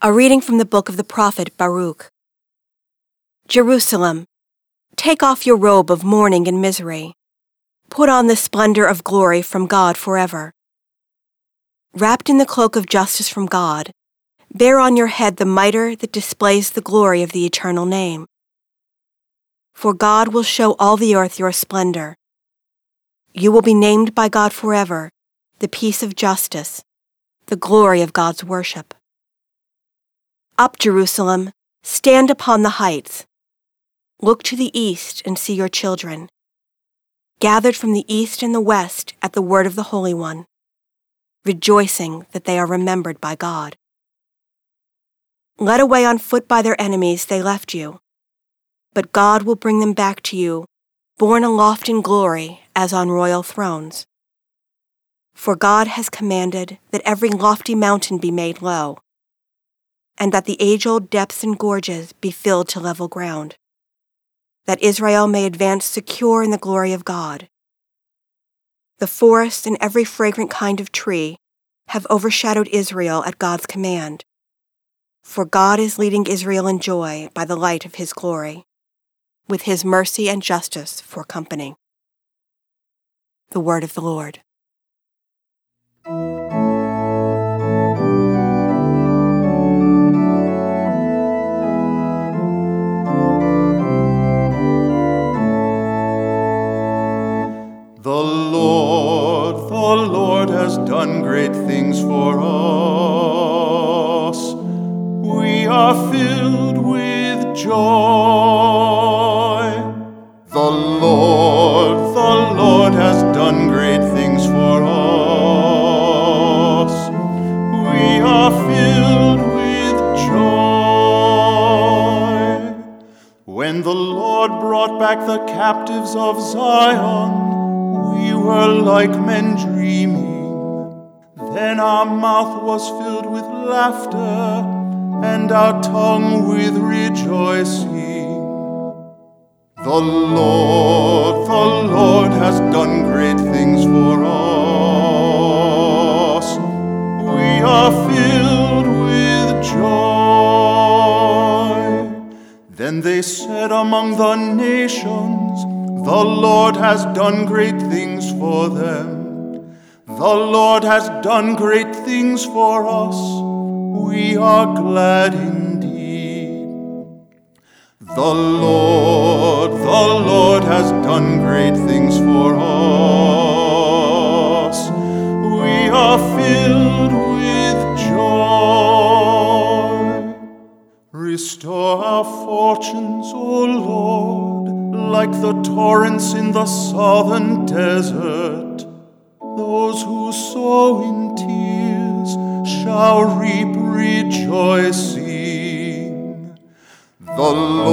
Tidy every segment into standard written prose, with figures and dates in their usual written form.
A reading from the book of the prophet Baruch. Jerusalem, take off your robe of mourning and misery. Put on the splendor of glory from God forever. Wrapped in the cloak of justice from God, bear on your head the mitre that displays the glory of the eternal name. For God will show all the earth your splendor. You will be named by God forever, the peace of justice, the glory of God's worship. Up, Jerusalem, stand upon the heights. Look to the east and see your children, gathered from the east and the west at the word of the Holy One, rejoicing that they are remembered by God. Led away on foot by their enemies, they left you, but God will bring them back to you, borne aloft in glory as on royal thrones. For God has commanded that every lofty mountain be made low, and that the age-old depths and gorges be filled to level ground, that Israel may advance secure in the glory of God. The forest and every fragrant kind of tree have overshadowed Israel at God's command, for God is leading Israel in joy by the light of his glory, with his mercy and justice for company. The word of the Lord. The Lord has done great things for us. We are filled with joy. The Lord has done great things for us. We are filled with joy. When the Lord brought back the captives of Zion, we were like men dreaming. Then our mouth was filled with laughter, and our tongue with rejoicing. The Lord has done great things for us. We are filled with joy. Then they said among the nations, the Lord has done great things for them. The Lord has done great things for us. We are glad indeed. The Lord has done great things for us. We are filled with joy. Restore our fortunes, O Lord, like the torrents in the southern desert. Those who sow in tears shall reap rejoicing. The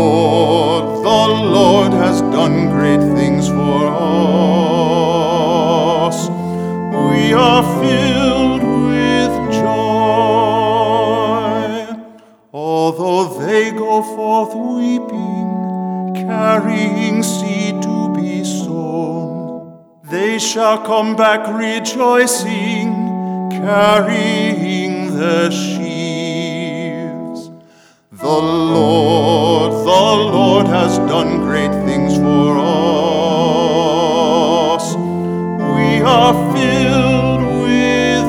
Lord has done great things for us. We are filled with joy. Although they go forth weeping, carrying seed to be sown, they shall come back rejoicing, carrying their sheaves. The Lord has done great things for us. We are filled with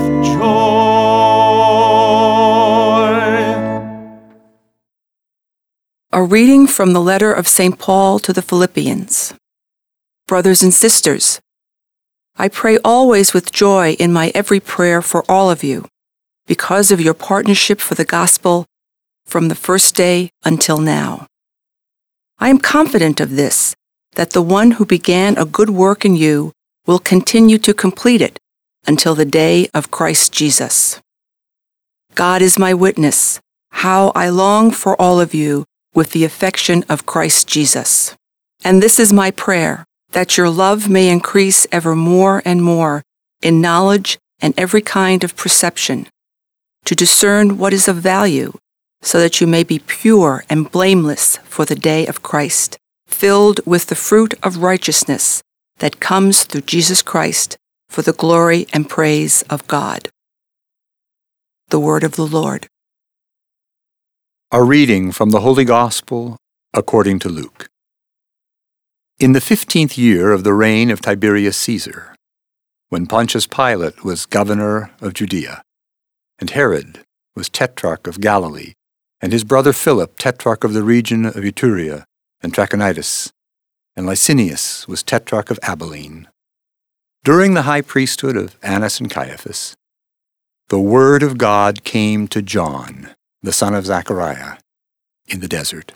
joy. A reading from the letter of St. Paul to the Philippians. Brothers and sisters, I pray always with joy in my every prayer for all of you, because of your partnership for the gospel from the first day until now. I am confident of this, that the one who began a good work in you will continue to complete it until the day of Christ Jesus. God is my witness, how I long for all of you with the affection of Christ Jesus. And this is my prayer, that your love may increase ever more and more in knowledge and every kind of perception, to discern what is of value, so that you may be pure and blameless for the day of Christ, filled with the fruit of righteousness that comes through Jesus Christ for the glory and praise of God. The word of the Lord. A reading from the Holy Gospel according to Luke. In the 15th year of the reign of Tiberius Caesar, when Pontius Pilate was governor of Judea, and Herod was tetrarch of Galilee, and his brother Philip tetrarch of the region of Iturea and Trachonitis, and Licinius was tetrarch of Abilene. During the high priesthood of Annas and Caiaphas, the word of God came to John, the son of Zechariah, in the desert.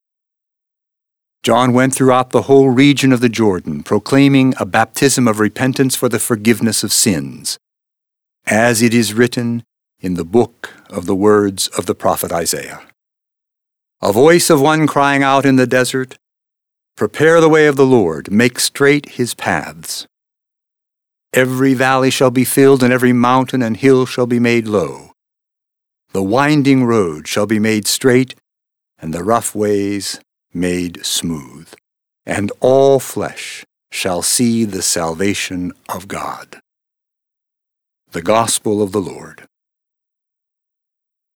John went throughout the whole region of the Jordan, proclaiming a baptism of repentance for the forgiveness of sins, as it is written in the book of the words of the prophet Isaiah. A voice of one crying out in the desert, "Prepare the way of the Lord, make straight his paths. Every valley shall be filled, and every mountain and hill shall be made low. The winding road shall be made straight, and the rough ways made smooth. And all flesh shall see the salvation of God." The Gospel of the Lord.